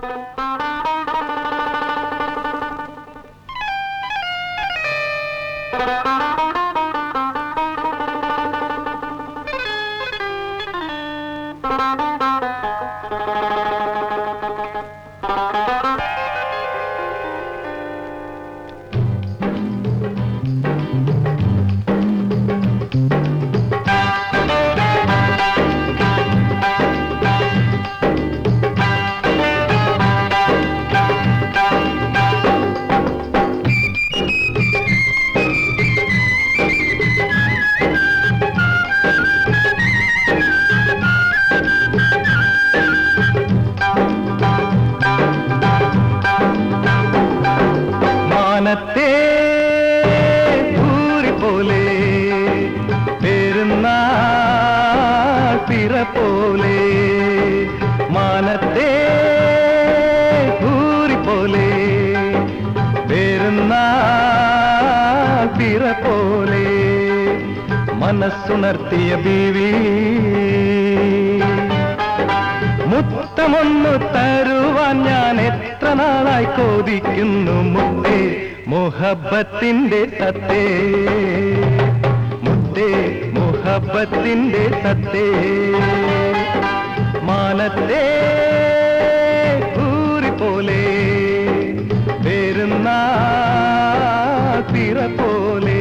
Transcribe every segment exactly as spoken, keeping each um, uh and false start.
മാനത്തെ ഭൂരി പോലെ പെരുന്നാൾ പിറ പോലെ മാനത്തെ ഭൂരി പോലെ പെരുന്നാൾ പിറ പോലെ മനസ്സുണർത്തിയ ബീവി മുത്തമൊന്നു തരുവാൻ ഞാൻ എത്ര നാളായി കൊതിക്കുന്നു മുത്തേ മുഹബത്തിന്റെ തത്തേ മുത്തേ മുഹബത്തിന്റെ തത്തേ മാനത്തെ ഭൂരി പോലെ പെരുന്നാൾ പിറ പോലെ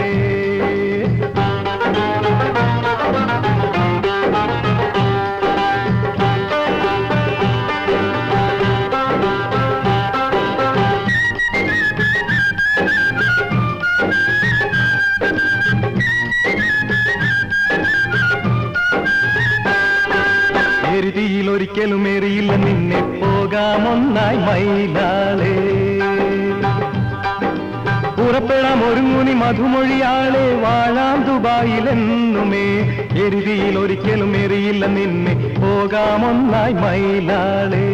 എരുതിയിൽ ഒരിക്കലും എറിയില്ല നിന്നെ പോകാമൊന്നായി മയിലാളെ പുറപ്പെടാം ഒരുങ്ങുനി മധുമൊഴിയാളെ വാഴാം ദുബായിലെന്നുമേ എരുതിയിൽ ഒരിക്കലും എറിയില്ല നിന്നെ പോകാമൊന്നായി മയിലാളെ